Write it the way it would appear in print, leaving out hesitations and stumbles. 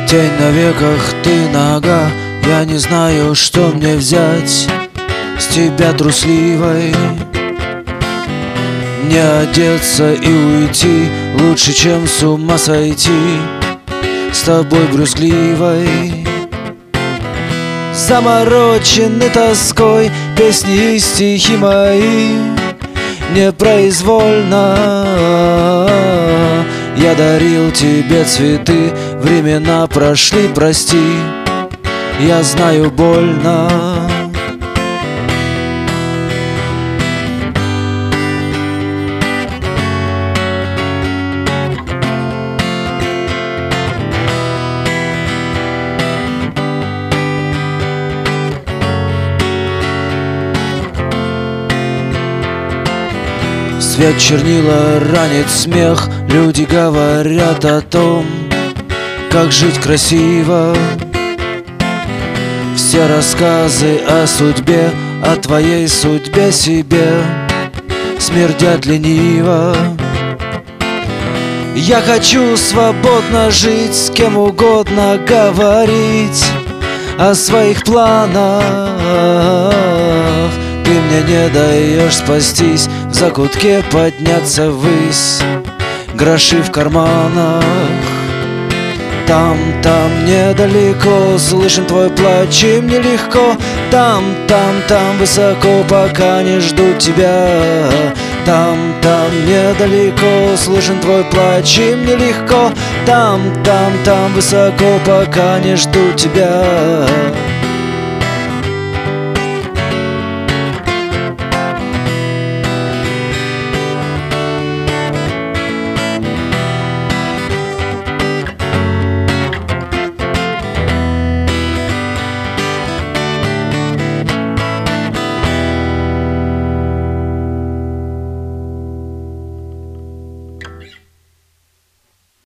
Тень на веках, ты нога, я не знаю, что мне взять с тебя трусливой. Не одеться и уйти лучше, чем с ума сойти с тобой брюзгливой. Заморочены тоской песни и стихи мои, непроизвольно я дарил тебе цветы. Времена прошли, прости, я знаю, больно. Свет чернила ранит смех, люди говорят о том, как жить красиво. Все рассказы о судьбе, о твоей судьбе себе смердят лениво. Я хочу свободно жить, с кем угодно говорить о своих планах. Ты мне не даешь спастись, в закутке подняться ввысь, гроши в карманах. Там недалеко слышен твой плач, и мне легко. Там высоко, пока не жду тебя. Там недалеко слышен твой плач, и мне легко. Там высоко, пока не жду тебя.